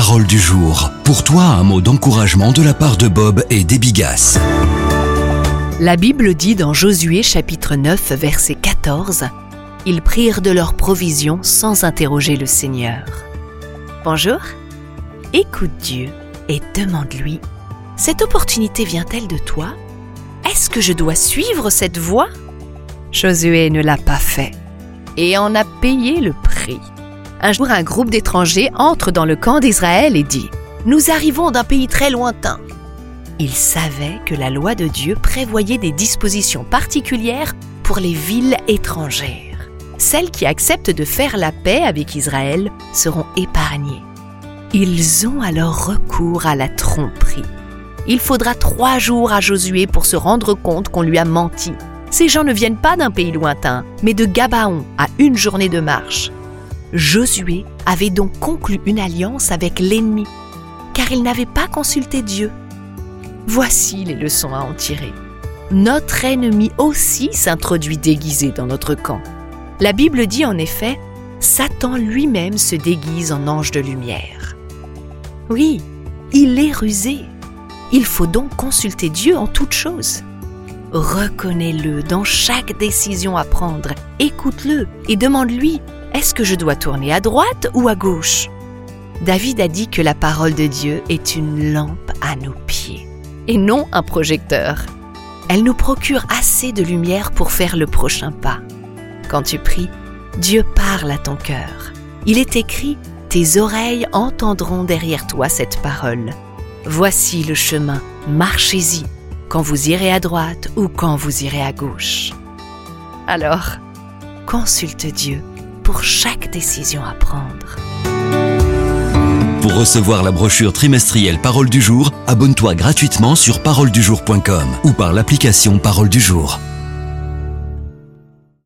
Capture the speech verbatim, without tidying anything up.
Parole du jour. Pour toi, un mot d'encouragement de la part de Bob et d'Ebigas. La Bible dit dans Josué chapitre neuf, verset quatorze, « Ils prirent de leur provision sans interroger le Seigneur. » Bonjour, écoute Dieu et demande-lui, « Cette opportunité vient-elle de toi? Est-ce que je dois suivre cette voie ?» Josué ne l'a pas fait et en a payé le prix. Un jour, un groupe d'étrangers entre dans le camp d'Israël et dit « Nous arrivons d'un pays très lointain. » Ils savaient que la loi de Dieu prévoyait des dispositions particulières pour les villes étrangères. Celles qui acceptent de faire la paix avec Israël seront épargnées. Ils ont alors recours à la tromperie. Il faudra trois jours à Josué pour se rendre compte qu'on lui a menti. Ces gens ne viennent pas d'un pays lointain, mais de Gabaon, à une journée de marche. Josué avait donc conclu une alliance avec l'ennemi, car il n'avait pas consulté Dieu. Voici les leçons à en tirer. Notre ennemi aussi s'introduit déguisé dans notre camp. La Bible dit en effet, Satan lui-même se déguise en ange de lumière. Oui, il est rusé. Il faut donc consulter Dieu en toutes choses. Reconnais-le dans chaque décision à prendre, écoute-le et demande-lui, est-ce que je dois tourner à droite ou à gauche? David a dit que la parole de Dieu est une lampe à nos pieds et non un projecteur. Elle nous procure assez de lumière pour faire le prochain pas. Quand tu pries, Dieu parle à ton cœur. Il est écrit, tes oreilles entendront derrière toi cette parole. Voici le chemin, marchez-y, quand vous irez à droite ou quand vous irez à gauche. Alors, consulte Dieu pour chaque décision à prendre. Pour recevoir la brochure trimestrielle Parole du jour, abonne-toi gratuitement sur parole du jour point com ou par l'application Parole du jour.